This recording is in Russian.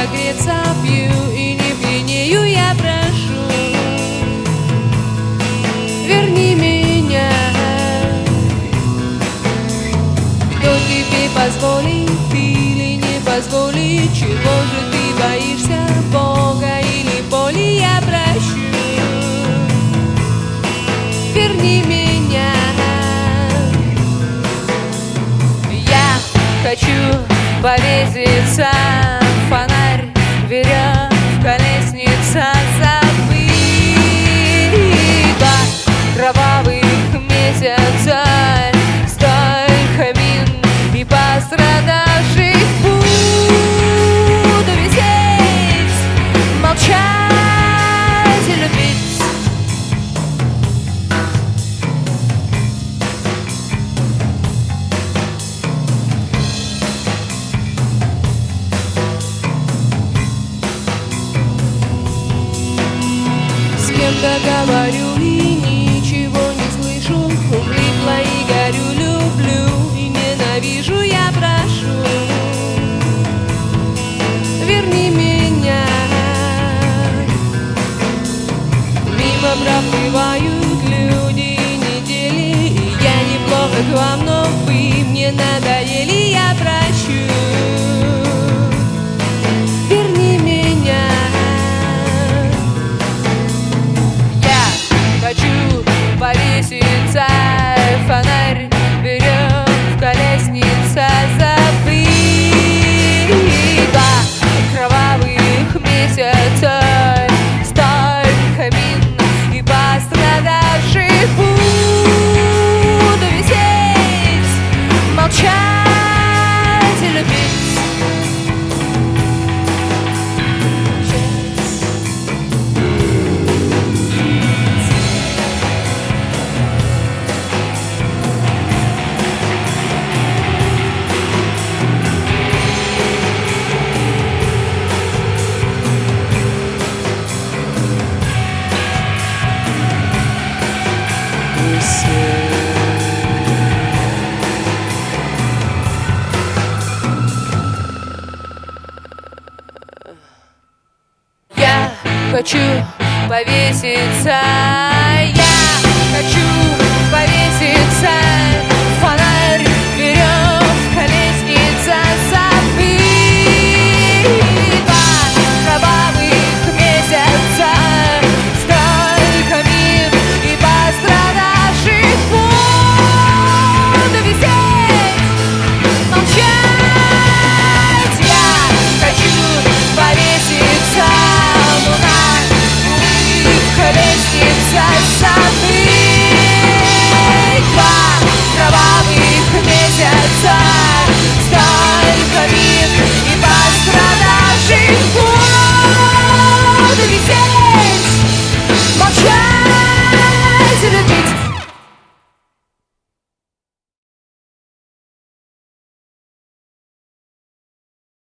согреться пью и не пьянею, я прошу. Верни меня. Кто тебе позволит или не позволит? Чего же ты боишься, Бога или боли? Я прощу. Верни меня. Я хочу повеситься, фонарь, веревка, лестница, забыла кровавых месяцев, столько мин и пострадавших. Буду висеть, молчать и любить. С кем-то говорю и ничего не слышу, влипла и горю, люблю и ненавижу, я прошу. Верни меня. Мимо проплывают люди и недели, и я неплохо к вам, но вы мне надоели, я прощу. Верни меня. Хочу повеситься, фонарь, веревка, лестница, забыла кровавых месяцев, столько мин и пострадавших. Буду висеть, молчать и любить. Я хочу повеситься, я хочу